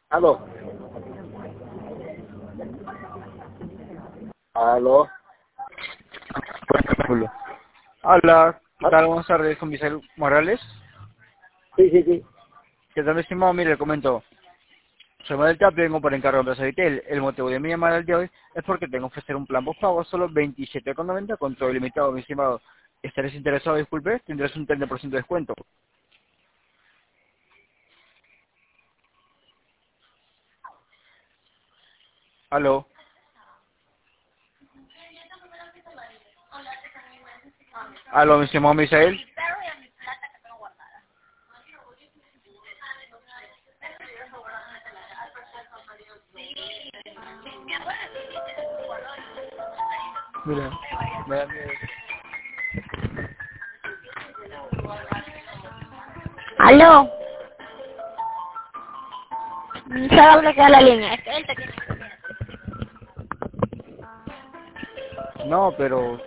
Aló. Aló. Hola, ¿qué Ah, tal? Buenas tardes, con Misael Morales. sí, sí, sí. ¿Qué tal, estimado? Mire, le comento. Soy Manuel Tapia, vengo por encargo de Empresa Vitel. El motivo de mi llamada el día de hoy es porque tengo que ofrecer un plan post-pago solo 27,90 con todo ilimitado, mi estimado. ¿Estaréis interesado? Disculpe, tendrás un 30% de descuento. Aló. Aló, mi estimado Misael. Mira, me da miedo. Aló, se va a bloquear la línea. Es que él te tiene. No, pero...